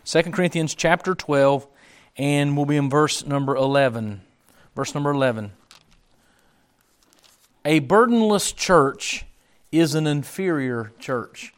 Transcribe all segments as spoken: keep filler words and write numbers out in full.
Second Corinthians chapter twelve, and we'll be in verse number eleven. Verse number eleven. A burdenless church is an inferior church.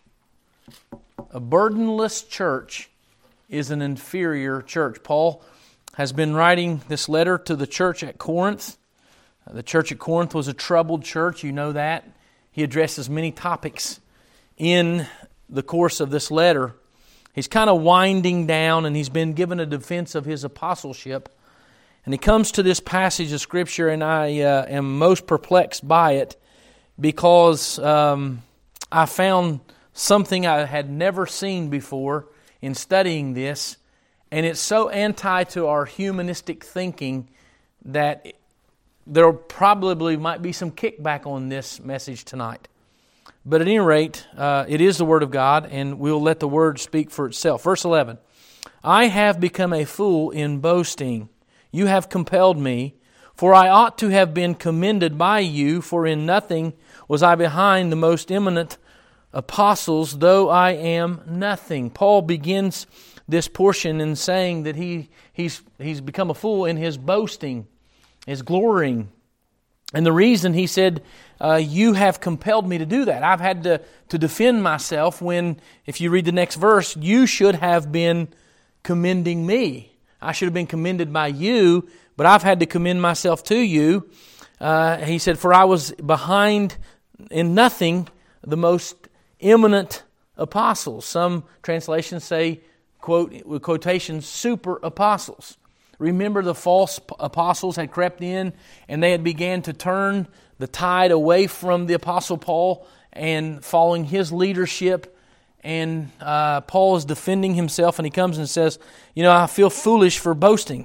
A burdenless church is an inferior church. Paul has been writing this letter to the church at Corinth. The church at Corinth was a troubled church, you know that. He addresses many topics in the course of this letter. He's kind of winding down, and he's been given a defense of his apostleship. And he comes to this passage of Scripture, and I uh, am most perplexed by it because um, I found something I had never seen before in studying this, and it's so anti to our humanistic thinking that there probably might be some kickback on this message tonight. But at any rate, uh, it is the Word of God, and we'll let the Word speak for itself. Verse eleven, I have become a fool in boasting. You have compelled me, for I ought to have been commended by you, for in nothing was I behind the most eminent apostles, though I am nothing. Paul begins this portion in saying that he he's he's become a fool in his boasting, his glorying. And the reason he said, uh, you have compelled me to do that. I've had to, to defend myself when, if you read the next verse, you should have been commending me. I should have been commended by you, but I've had to commend myself to you. Uh, he said, for I was behind in nothing the most eminent apostles. Some translations say, quote with quotations, super apostles. Remember, the false apostles had crept in and they had began to turn the tide away from the Apostle Paul and following his leadership. And uh, Paul is defending himself, and he comes and says, you know, I feel foolish for boasting.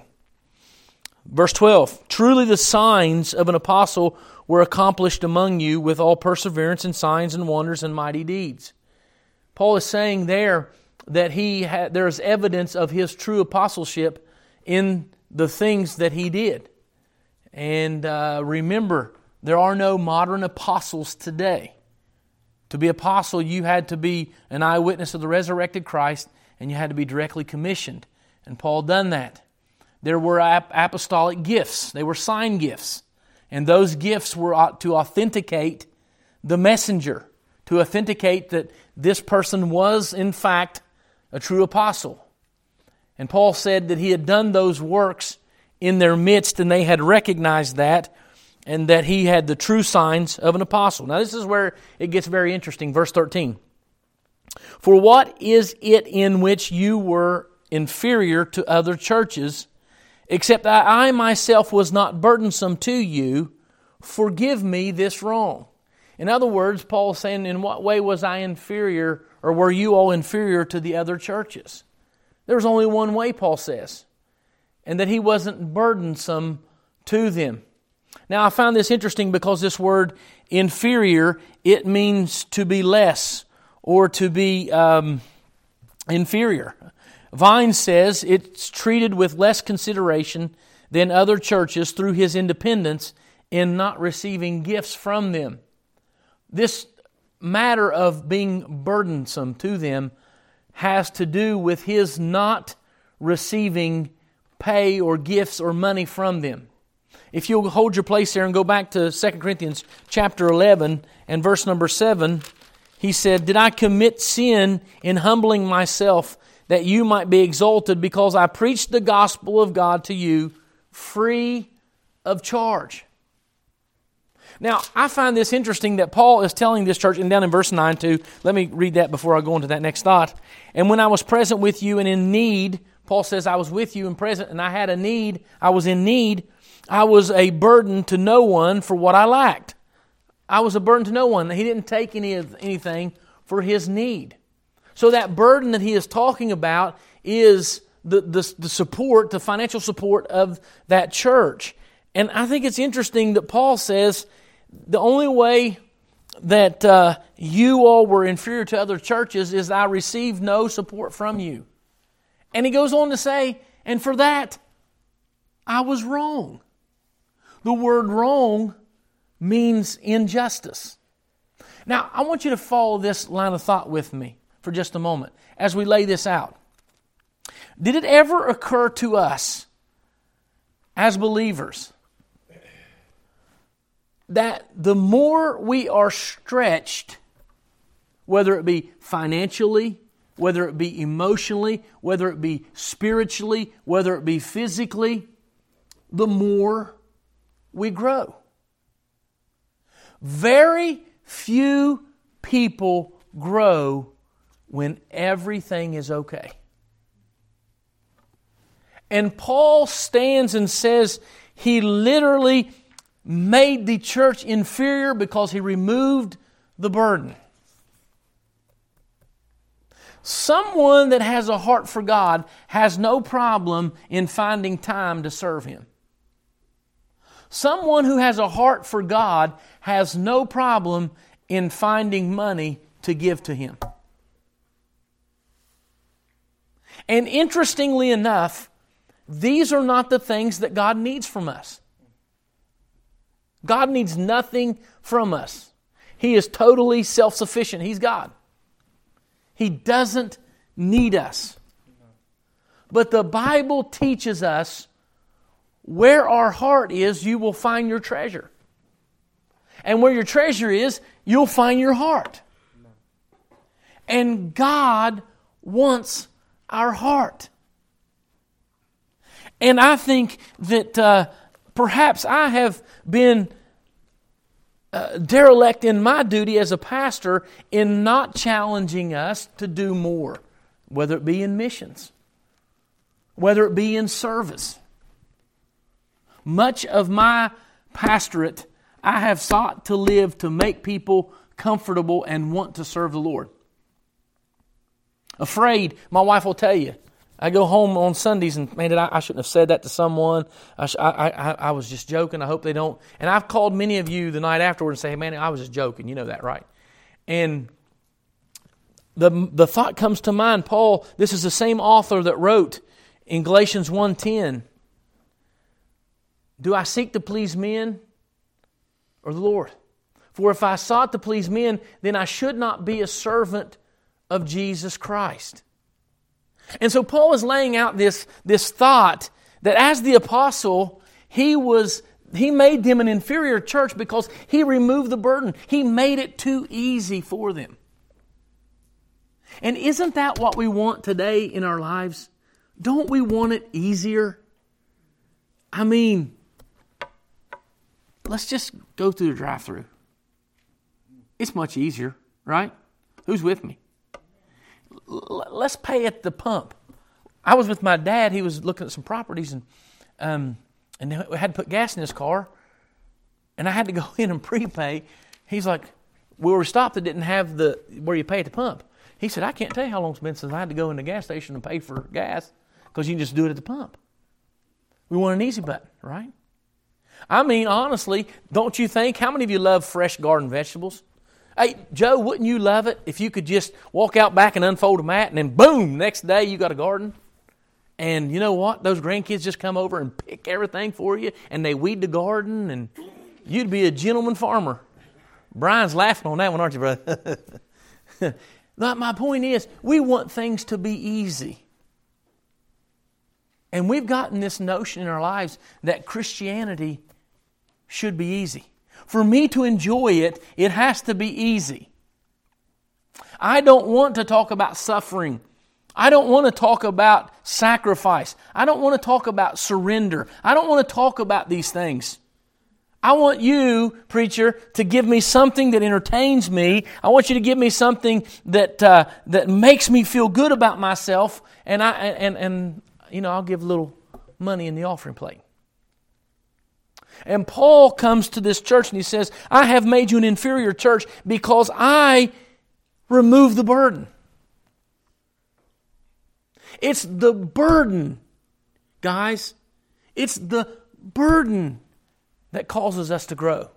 Verse twelve, truly the signs of an apostle were accomplished among you with all perseverance and signs and wonders and mighty deeds. Paul is saying there that he had, there is evidence of his true apostleship in the things that he did. And uh, remember, there are no modern apostles today. To be apostle, you had to be an eyewitness of the resurrected Christ, and you had to be directly commissioned. And Paul done that. There were apostolic gifts. They were sign gifts. And those gifts were to authenticate the messenger, to authenticate that this person was, in fact, a true apostle. And Paul said that he had done those works in their midst, and they had recognized that, and that he had the true signs of an apostle. Now this is where it gets very interesting. Verse thirteen. For what is it in which you were inferior to other churches, except that I myself was not burdensome to you? Forgive me this wrong. In other words, Paul is saying, in what way was I inferior, or were you all inferior to the other churches? There was only one way, Paul says, and that he wasn't burdensome to them. Now, I found this interesting because this word inferior, it means to be less or to be um, inferior. Vine says it's treated with less consideration than other churches through his independence in not receiving gifts from them. This matter of being burdensome to them has to do with his not receiving pay or gifts or money from them. If you'll hold your place there and go back to Second Corinthians chapter eleven and verse number seven, he said, did I commit sin in humbling myself that you might be exalted, because I preached the gospel of God to you free of charge? Now, I find this interesting that Paul is telling this church, and down in verse nine too, let me read that before I go into that next thought. And when I was present with you and in need, Paul says I was with you and present, and I had a need, I was in need, I was a burden to no one for what I lacked. I was a burden to no one. He didn't take any of anything for his need. So that burden that he is talking about is the, the, the support, the financial support of that church. And I think it's interesting that Paul says the only way that uh, you all were inferior to other churches is I received no support from you. And he goes on to say, and for that, I was wrong. The word wrong means injustice. Now, I want you to follow this line of thought with me for just a moment as we lay this out. Did it ever occur to us as believers that the more we are stretched, whether it be financially, whether it be emotionally, whether it be spiritually, whether it be physically, the more we grow? Very few people grow when everything is okay. And Paul stands and says he literally made the church inferior because he removed the burden. Someone that has a heart for God has no problem in finding time to serve Him. Someone who has a heart for God has no problem in finding money to give to Him. And interestingly enough, these are not the things that God needs from us. God needs nothing from us. He is totally self-sufficient. He's God. He doesn't need us. But the Bible teaches us where our heart is, you will find your treasure. And where your treasure is, you'll find your heart. And God wants our heart. And I think that uh, perhaps I have been uh, derelict in my duty as a pastor in not challenging us to do more, whether it be in missions, whether it be in service. Much of my pastorate, I have sought to live to make people comfortable and want to serve the Lord. Afraid, my wife will tell you, I go home on Sundays and, man, I, I shouldn't have said that to someone. I, sh- I, I, I was just joking. I hope they don't. And I've called many of you the night afterward and say, hey, man, I was just joking. You know that, right? And the, the thought comes to mind, Paul, this is the same author that wrote in Galatians one ten, do I seek to please men or the Lord? For if I sought to please men, then I should not be a servant of Jesus Christ. And so Paul is laying out this, this thought that as the apostle, he was he made them an inferior church because he removed the burden. He made it too easy for them. And isn't that what we want today in our lives? Don't we want it easier? I mean, let's just go through the drive-thru. It's much easier, right? Who's with me? Let's pay at the pump. I was with my dad. He was looking at some properties, and um, and we had to put gas in his car, and I had to go in and prepay. He's like, we were stopped that didn't have the where you pay at the pump. He said, I can't tell you how long it's been since I had to go in the gas station and pay for gas because you can just do it at the pump. We want an easy button, right? I mean, honestly, don't you think? How many of you love fresh garden vegetables? Hey, Joe, wouldn't you love it if you could just walk out back and unfold a mat and then boom, next day you got a garden? And you know what? Those grandkids just come over and pick everything for you and they weed the garden and you'd be a gentleman farmer. Brian's laughing on that one, aren't you, brother? My point is, we want things to be easy. And we've gotten this notion in our lives that Christianity should be easy. For me to enjoy it, it has to be easy. I don't want to talk about suffering. I don't want to talk about sacrifice. I don't want to talk about surrender. I don't want to talk about these things. I want you, preacher, to give me something that entertains me. I want you to give me something that uh, that makes me feel good about myself, and I and and you know I'll give a little money in the offering plate. And Paul comes to this church and he says, I have made you an inferior church because I remove the burden. It's the burden, guys. It's the burden that causes us to grow.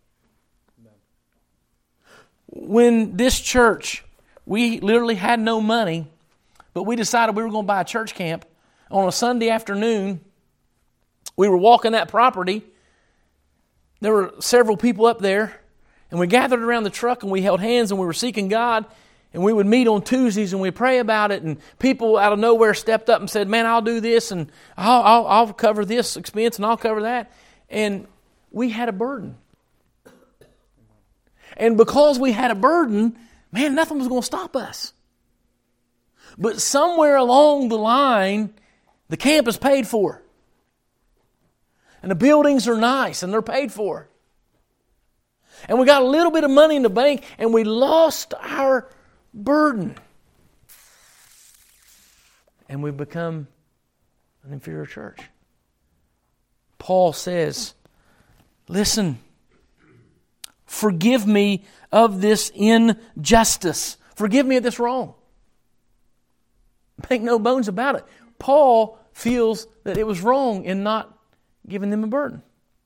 When this church, we literally had no money, but we decided we were going to buy a church camp on a Sunday afternoon. We were walking that property. There were several people up there, and we gathered around the truck and we held hands and we were seeking God. And we would meet on Tuesdays and we pray about it, and people out of nowhere stepped up and said, man, I'll do this, and I'll, I'll, I'll cover this expense, and I'll cover that. And we had a burden. And because we had a burden, man, nothing was going to stop us. But somewhere along the line, the camp is paid for. And the buildings are nice, and they're paid for. And we got a little bit of money in the bank, and we lost our burden. And we've become an inferior church. Paul says, listen, forgive me of this injustice. Forgive me of this wrong. Make no bones about it. Paul feels that it was wrong in not giving them a burden.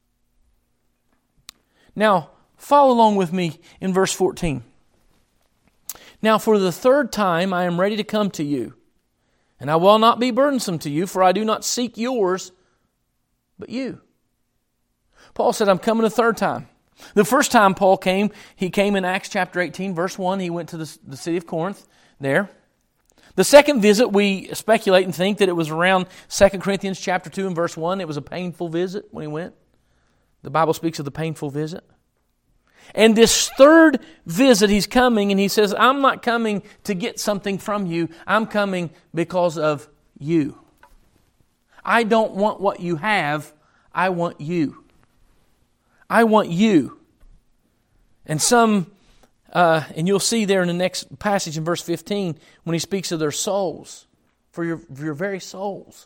Now, follow along with me in verse fourteen. Now, for the third time I am ready to come to you, and I will not be burdensome to you, for I do not seek yours, but you. Paul said, I'm coming a third time. The first time Paul came, he came in Acts chapter eighteen, verse one. He went to the, the city of Corinth there. The second visit, we speculate and think that it was around Second Corinthians chapter two and verse one. It was a painful visit when he went. The Bible speaks of the painful visit. And this third visit, he's coming and he says, I'm not coming to get something from you. I'm coming because of you. I don't want what you have. I want you. I want you. And some, uh, and you'll see there in the next passage in verse fifteen, when he speaks of their souls, for your, for your very souls.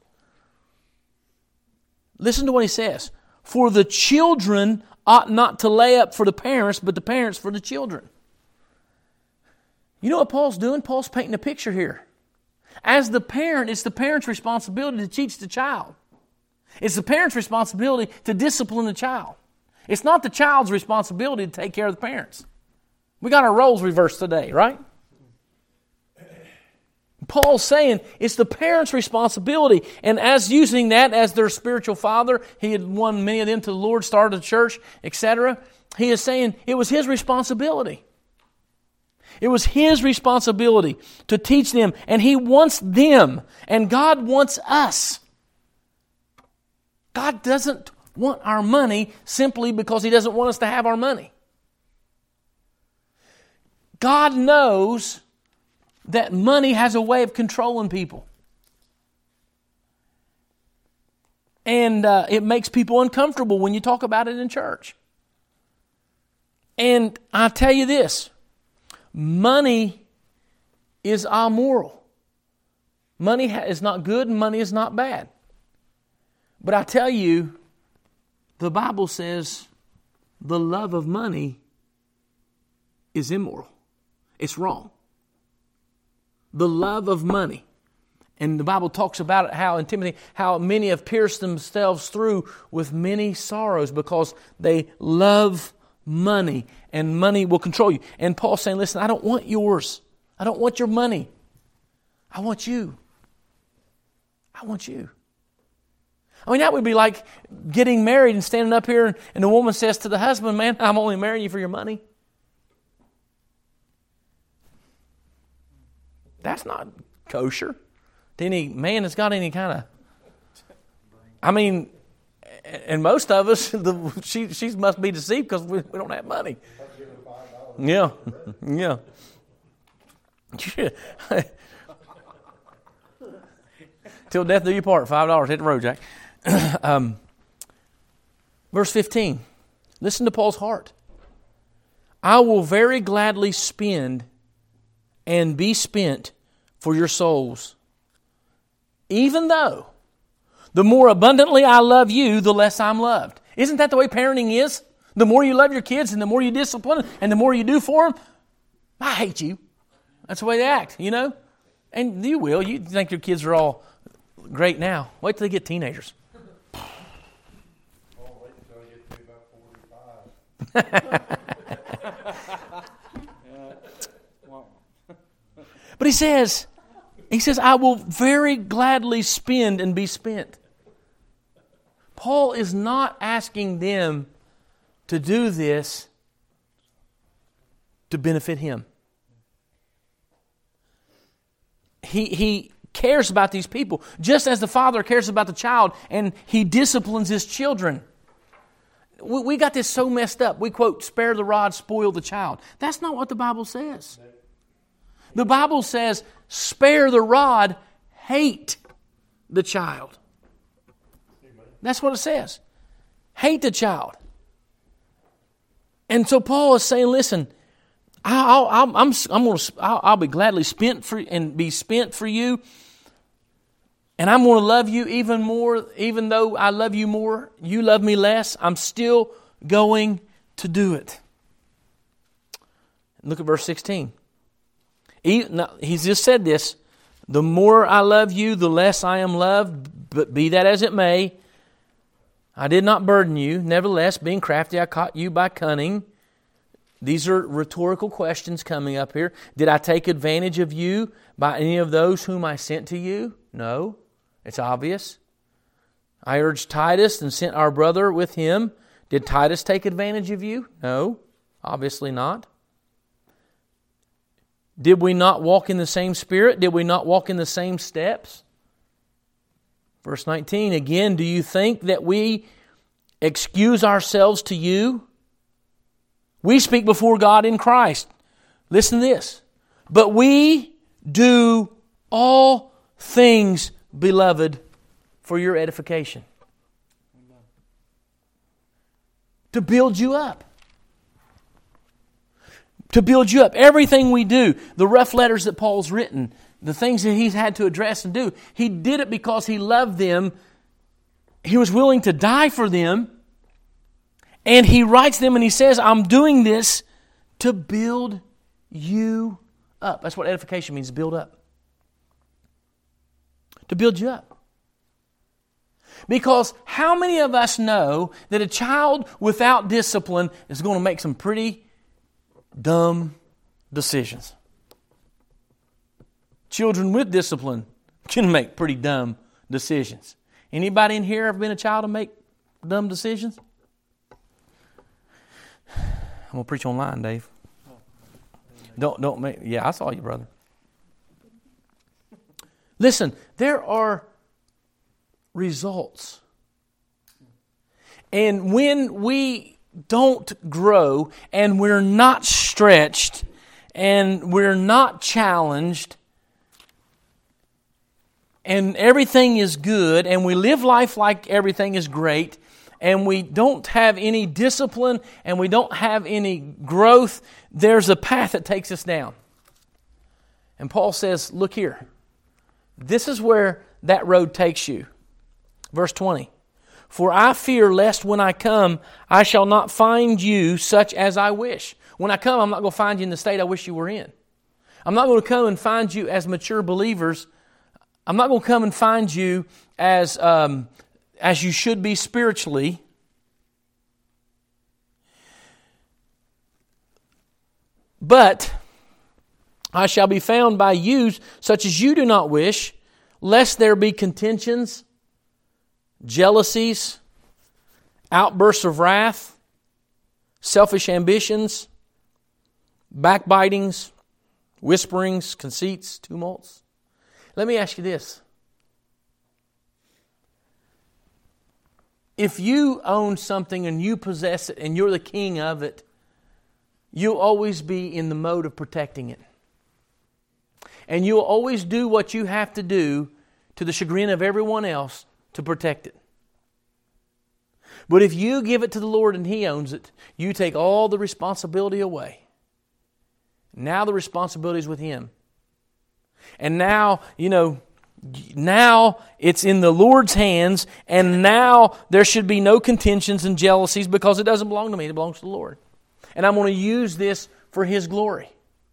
Listen to what he says. For the children ought not to lay up for the parents, but the parents for the children. You know what Paul's doing? Paul's painting a picture here. As the parent, it's the parent's responsibility to teach the child. It's the parent's responsibility to discipline the child. It's not the child's responsibility to take care of the parents. We got our roles reversed today, right? Paul's saying it's the parents' responsibility. And as using that as their spiritual father, he had won many of them to the Lord, started a church, et cetera. He is saying it was his responsibility. It was his responsibility to teach them. And he wants them. And God wants us. God doesn't want our money simply because He doesn't want us to have our money. God knows that money has a way of controlling people. And uh, it makes people uncomfortable when you talk about it in church. And I tell you this, money is amoral. Money is not good and money is not bad. But I tell you, the Bible says the love of money is immoral. It's wrong. The love of money. And the Bible talks about it, how in Timothy, how many have pierced themselves through with many sorrows because they love money, and money will control you. And Paul's saying, listen, I don't want yours. I don't want your money. I want you. I want you. I mean, that would be like getting married and standing up here and the woman says to the husband, man, I'm only marrying you for your money. That's not kosher to any man that's got any kind of... I mean, and most of us, the, she she must be deceived because we, we don't have money. Yeah, yeah. Till death do you part, five dollars, hit the road, Jack. um, verse fifteen, listen to Paul's heart. I will very gladly spend and be spent for your souls, even though the more abundantly I love you, the less I'm loved. Isn't that the way parenting is? The more you love your kids and the more you discipline them and the more you do for them, I hate you. That's the way they act, you know? And you will. You think your kids are all great now. Wait till they get teenagers. Oh, wait until I get to about forty-five. But he says, he says, I will very gladly spend and be spent. Paul is not asking them to do this to benefit him. he, he cares about these people, just as the Father cares about the child, and He disciplines His children. We, we got this so messed up. We quote, spare the rod, spoil the child. That's not what the Bible says. The Bible says, spare the rod, hate the child. That's what it says. Hate the child. And so Paul is saying, listen, I'll, I'll, I'm, I'm going to, I'll, I'll be gladly spent for and be spent for you, and I'm going to love you even more, even though I love you more, you love me less. I'm still going to do it. Look at verse sixteen. He, now, he's just said this: the more I love you, the less I am loved. But be that as it may, I did not burden you. Nevertheless, being crafty, I caught you by cunning. These are rhetorical questions coming up here. Did I take advantage of you by any of those whom I sent to you? No, it's obvious. I urged Titus and sent our brother with him. Did Titus take advantage of you? No, obviously not. Did we not walk in the same spirit? Did we not walk in the same steps? Verse nineteen, again, do you think that we excuse ourselves to you? We speak before God in Christ. Listen to this. But we do all things, beloved, for your edification. Amen. To build you up. To build you up. Everything we do, the rough letters that Paul's written, the things that he's had to address and do, he did it because he loved them. He was willing to die for them. And he writes them and he says, I'm doing this to build you up. That's what edification means, build up. To build you up. Because how many of us know that a child without discipline is going to make some pretty dumb decisions? Children with discipline can make pretty dumb decisions. Anybody in here ever been a child to make dumb decisions? I'm going to preach online, Dave. Don't, don't make, yeah, I saw you, brother. Listen, there are results. And when we don't grow and we're not stretched and we're not challenged and everything is good and we live life like everything is great, and we don't have any discipline, and we don't have any growth, there's a path that takes us down. And Paul says, look here. This is where that road takes you. Verse twenty. For I fear lest when I come, I shall not find you such as I wish. When I come, I'm not going to find you in the state I wish you were in. I'm not going to come and find you as mature believers. I'm not going to come and find you as... Um, as you should be spiritually. But I shall be found by you such as you do not wish, lest there be contentions, jealousies, outbursts of wrath, selfish ambitions, backbitings, whisperings, conceits, tumults. Let me ask you this. If you own something and you possess it and you're the king of it, you'll always be in the mode of protecting it. And you'll always do what you have to do to the chagrin of everyone else to protect it. But if you give it to the Lord and He owns it, you take all the responsibility away. Now the responsibility is with Him. And now, you know, now it's in the Lord's hands, and now there should be no contentions and jealousies because it doesn't belong to me, it belongs to the Lord. And I'm going to use this for His glory.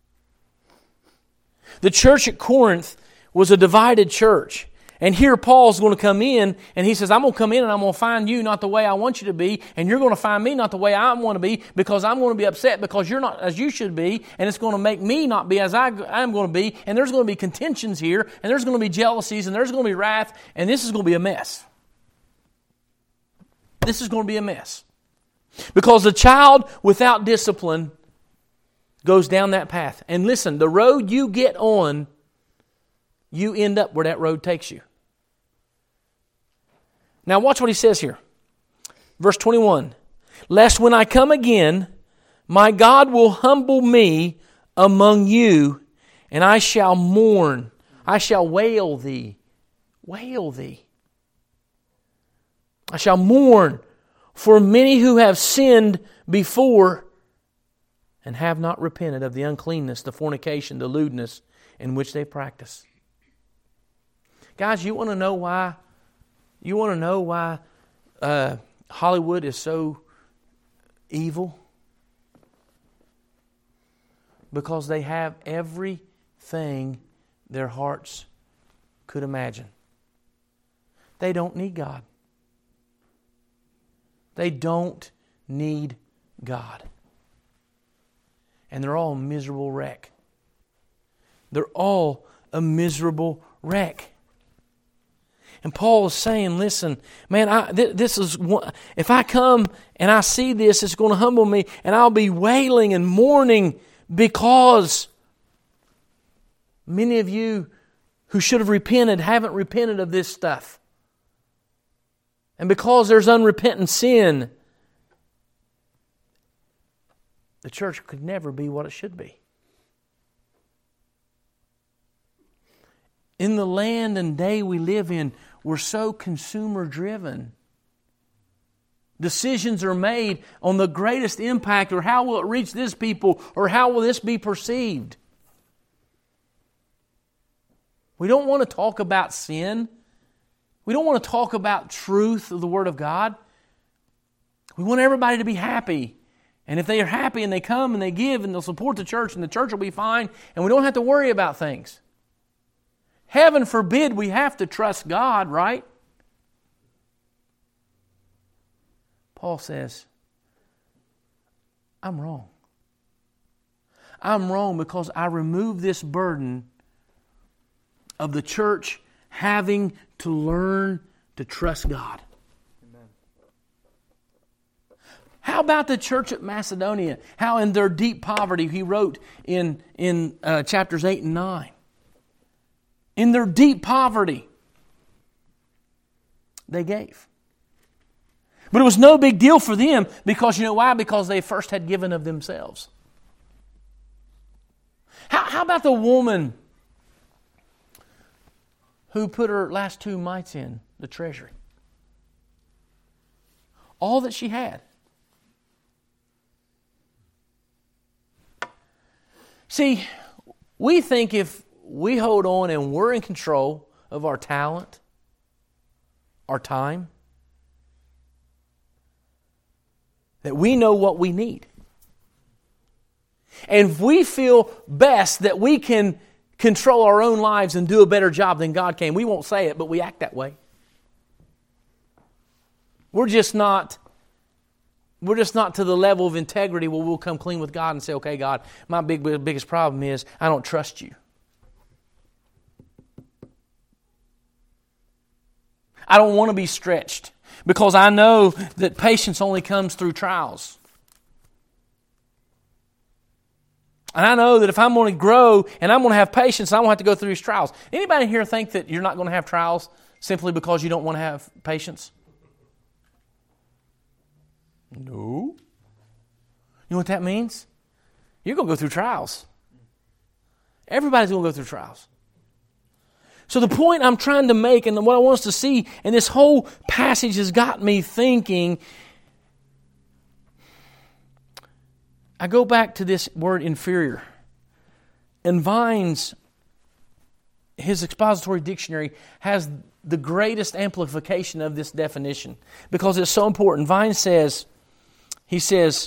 The church at Corinth was a divided church. And here Paul's going to come in, and he says, I'm going to come in and I'm going to find you not the way I want you to be, and you're going to find me not the way I want to be, because I'm going to be upset because you're not as you should be, and it's going to make me not be as I, I'm going to be, and there's going to be contentions here, and there's going to be jealousies, and there's going to be wrath, and this is going to be a mess. This is going to be a mess. Because the child without discipline goes down that path. And listen, the road you get on, you end up where that road takes you. Now watch what he says here. Verse twenty-one. Lest when I come again, my God will humble me among you, and I shall mourn. I shall wail thee. Wail thee. I shall mourn for many who have sinned before and have not repented of the uncleanness, the fornication, the lewdness in which they practice. Guys, you want to know why? You want to know why uh, Hollywood is so evil? Because they have everything their hearts could imagine. They don't need God. They don't need God. And they're all a miserable wreck. They're all a miserable wreck. And Paul is saying, listen, man, I, th- this is one, if I come and I see this, it's going to humble me, and I'll be wailing and mourning because many of you who should have repented haven't repented of this stuff. And because there's unrepentant sin, the church could never be what it should be. In the land and day we live in, we're so consumer driven. Decisions are made on the greatest impact, or how will it reach this people, or how will this be perceived. We don't want to talk about sin. We don't want to talk about truth of the Word of God. We want everybody to be happy. And if they are happy and they come and they give and they'll support the church, and the church will be fine, and we don't have to worry about things. Heaven forbid we have to trust God, right? Paul says, I'm wrong. I'm wrong because I remove this burden of the church having to learn to trust God. Amen. How about the church at Macedonia? How in their deep poverty, he wrote in, in uh, chapters eight and nine. In their deep poverty, they gave. But it was no big deal for them because, you know why? Because they first had given of themselves. How, how about the woman who put her last two mites in the treasury? All that she had. See, we think if we hold on and we're in control of our talent, our time, that we know what we need. And if we feel best that we can control our own lives and do a better job than God can, we won't say it, but we act that way. We're just not, we're just not to the level of integrity where we'll come clean with God and say, okay, God, my big biggest problem is I don't trust you. I don't want to be stretched because I know that patience only comes through trials. And I know that if I'm going to grow and I'm going to have patience, I'm going to have to go through these trials. Anybody here think that you're not going to have trials simply because you don't want to have patience? No. You know what that means? You're going to go through trials. Everybody's going to go through trials. So the point I'm trying to make, and what I want us to see, and this whole passage has got me thinking, I go back to this word inferior. And Vine's, his expository dictionary, has the greatest amplification of this definition because it's so important. Vine says, he says,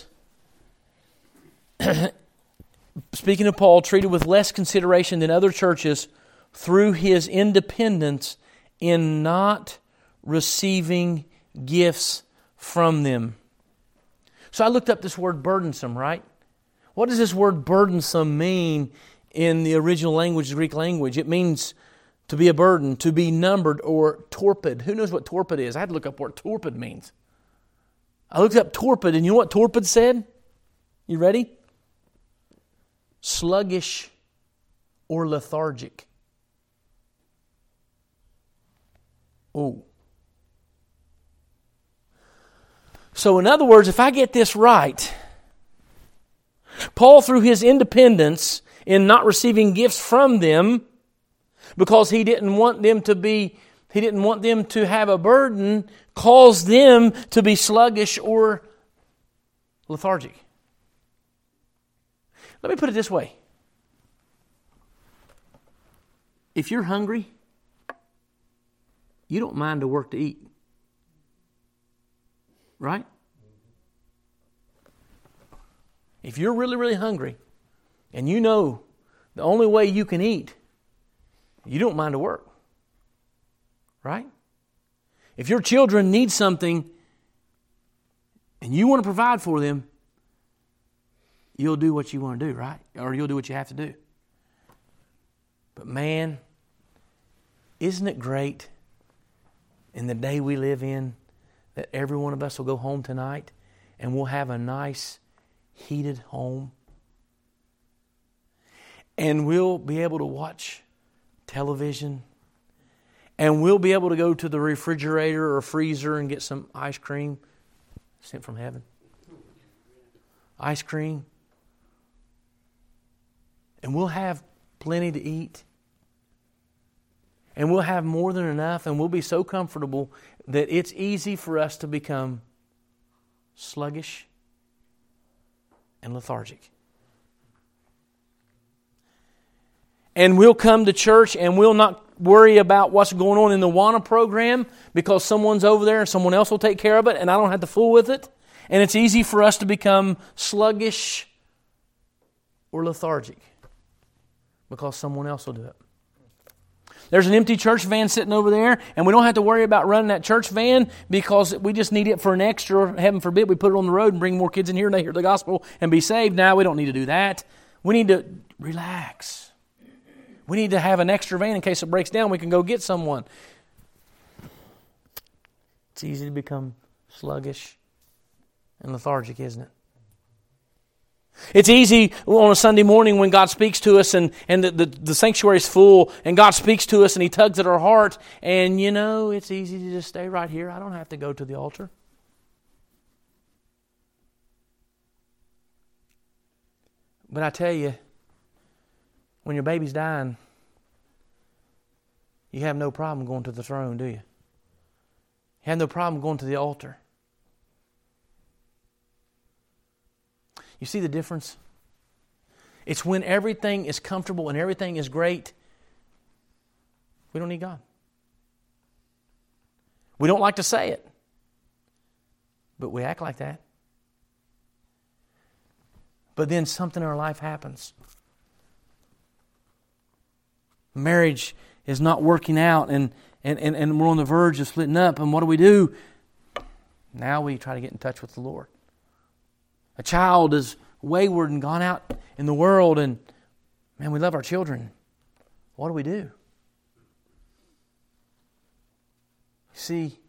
speaking of Paul, treated with less consideration than other churches through his independence in not receiving gifts from them. So I looked up this word burdensome, right? What does this word burdensome mean in the original language, the Greek language? It means to be a burden, to be numbered, or torpid. Who knows what torpid is? I had to look up what torpid means. I looked up torpid, and you know what torpid said? You ready? Sluggish or lethargic. Oh. So in other words, if I get this right, Paul, through his independence in not receiving gifts from them, because he didn't want them to be, he didn't want them to have a burden, caused them to be sluggish or lethargic. Let me put it this way. If you're hungry, you don't mind to work to eat. Right? If you're really, really hungry and you know the only way you can eat, you don't mind to work. Right? If your children need something and you want to provide for them, you'll do what you want to do, right? Or you'll do what you have to do. But man, isn't it great in the day we live in that every one of us will go home tonight and we'll have a nice, heated home. And we'll be able to watch television. And we'll be able to go to the refrigerator or freezer and get some ice cream sent from heaven. Ice cream. And we'll have plenty to eat. And we'll have more than enough, and we'll be so comfortable that it's easy for us to become sluggish and lethargic. And we'll come to church and we'll not worry about what's going on in the WANA program because someone's over there and someone else will take care of it and I don't have to fool with it. And it's easy for us to become sluggish or lethargic because someone else will do it. There's an empty church van sitting over there, and we don't have to worry about running that church van because we just need it for an extra. Heaven forbid we put it on the road and bring more kids in here and they hear the gospel and be saved. Now we don't need to do that. We need to relax. We need to have an extra van in case it breaks down. We can go get someone. It's easy to become sluggish and lethargic, isn't it? It's easy on a Sunday morning when God speaks to us and, and the, the, the sanctuary is full and God speaks to us and He tugs at our heart. And you know, it's easy to just stay right here. I don't have to go to the altar. But I tell you, when your baby's dying, you have no problem going to the throne, do you? You have no problem going to the altar. You see the difference? It's when everything is comfortable and everything is great, we don't need God. We don't like to say it, but we act like that. But then something in our life happens. Marriage is not working out and, and, and, and we're on the verge of splitting up. And what do we do? Now we try to get in touch with the Lord. A child is wayward and gone out in the world and, man, we love our children. What do we do? You see,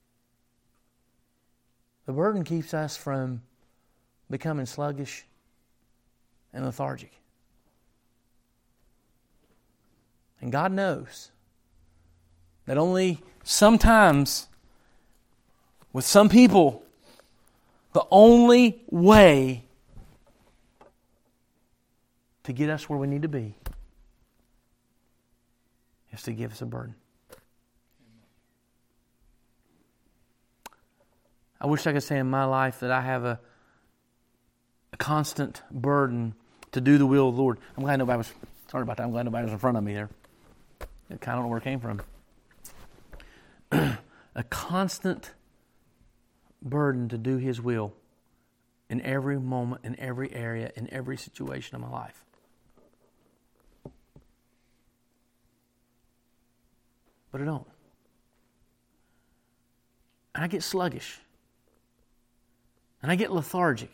the burden keeps us from becoming sluggish and lethargic. And God knows that only sometimes, with some people, the only way to get us where we need to be is to give us a burden. I wish I could say in my life that I have a, a constant burden to do the will of the Lord. I'm glad nobody was, sorry about that, I'm glad nobody was in front of me there. I kind of don't know where it came from. A constant burden to do His will in every moment, in every area, in every situation of my life. But I don't. And I get sluggish. And I get lethargic.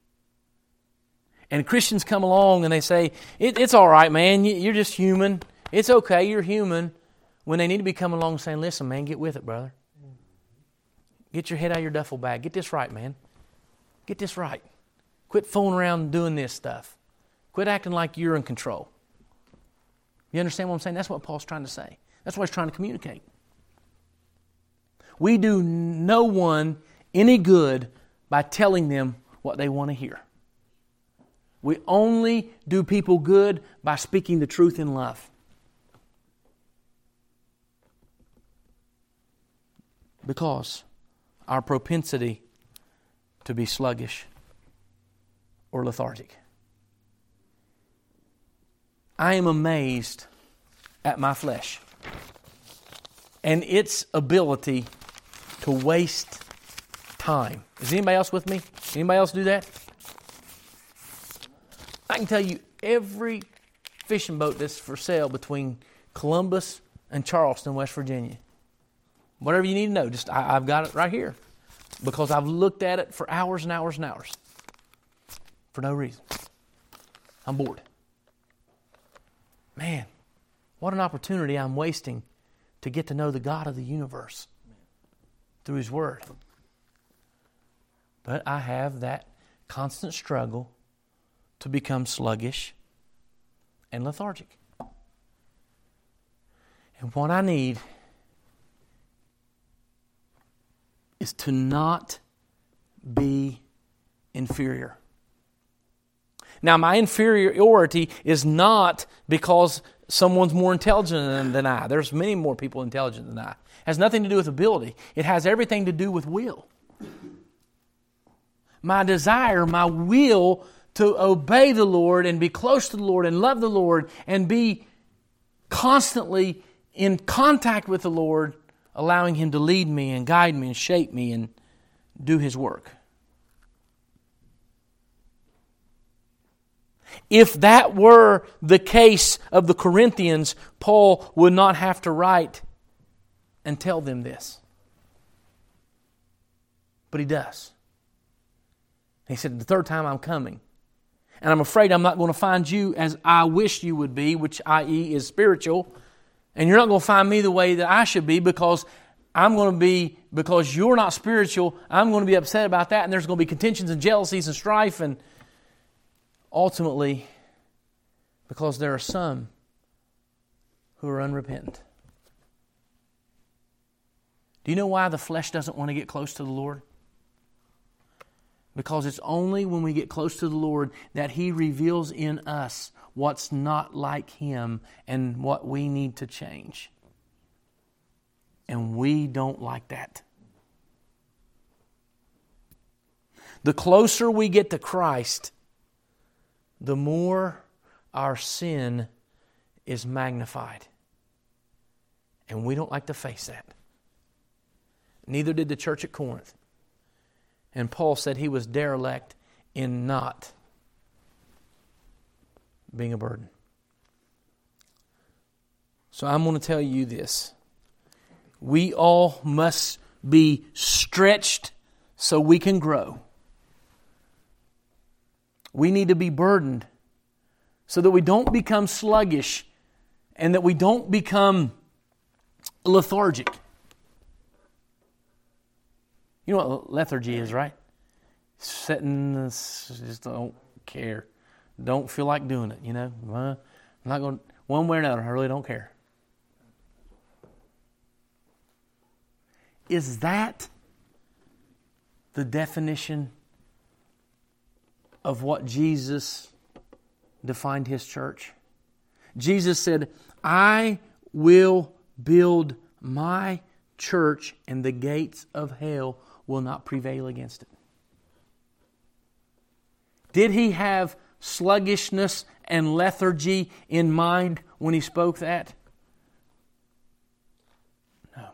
And Christians come along and they say, it, it's all right, man, you're just human. It's okay, you're human. When they need to be coming along and saying, listen, man, get with it, brother. Get your head out of your duffel bag. Get this right, man. Get this right. Quit fooling around and doing this stuff. Quit acting like you're in control. You understand what I'm saying? That's what Paul's trying to say. That's what he's trying to communicate. We do no one any good by telling them what they want to hear. We only do people good by speaking the truth in love. Because our propensity to be sluggish or lethargic. I am amazed at my flesh and its ability to waste time. Is anybody else with me? Anybody else do that? I can tell you every fishing boat that's for sale between Columbus and Charleston, West Virginia. Whatever you need to know, just I, I've got it right here. Because I've looked at it for hours and hours and hours. For no reason. I'm bored. Man, what an opportunity I'm wasting to get to know the God of the universe through His Word. But I have that constant struggle to become sluggish and lethargic. And what I need is to not be inferior. Now, my inferiority is not because someone's more intelligent than, than I. There's many more people intelligent than I. It has nothing to do with ability. It has everything to do with will. My desire, my will to obey the Lord and be close to the Lord and love the Lord and be constantly in contact with the Lord, allowing Him to lead me and guide me and shape me and do His work. If that were the case of the Corinthians, Paul would not have to write and tell them this. But he does. He said, the third time I'm coming. And I'm afraid I'm not going to find you as I wish you would be, which that is is spiritual. And you're not going to find me the way that I should be because I'm going to be, because you're not spiritual, I'm going to be upset about that. And there's going to be contentions and jealousies and strife. And ultimately, because there are some who are unrepentant. Do you know why the flesh doesn't want to get close to the Lord? Because it's only when we get close to the Lord that He reveals in us what's not like Him and what we need to change. And we don't like that. The closer we get to Christ, the more our sin is magnified. And we don't like to face that. Neither did the church at Corinth. And Paul said he was derelict in not being a burden. So I'm going to tell you this. We all must be stretched so we can grow. We need to be burdened so that we don't become sluggish and that we don't become lethargic. You know what lethargy is, right? Sitting, just don't care. Don't feel like doing it, you know. I'm not going, one way or another, I really don't care. Is that the definition of what Jesus defined His church? Jesus said, I will build my church and the gates of hell will not prevail against it. Did He have sluggishness and lethargy in mind when He spoke that? No.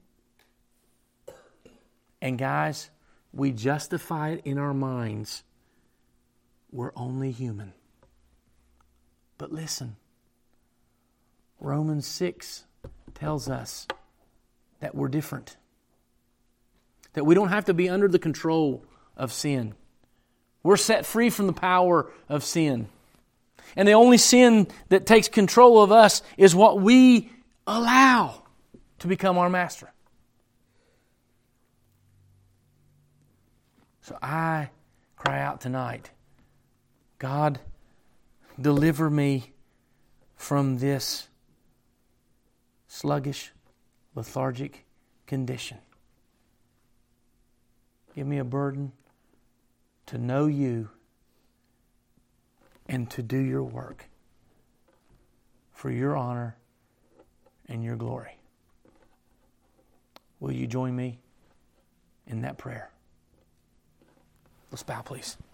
And guys, we justify it in our minds. We're only human. But listen, Romans six tells us that we're different. That we don't have to be under the control of sin. We're set free from the power of sin. And the only sin that takes control of us is what we allow to become our master. So I cry out tonight, God, deliver me from this sluggish, lethargic condition. Give me a burden to know You and to do Your work for Your honor and Your glory. Will you join me in that prayer? Let's bow, please.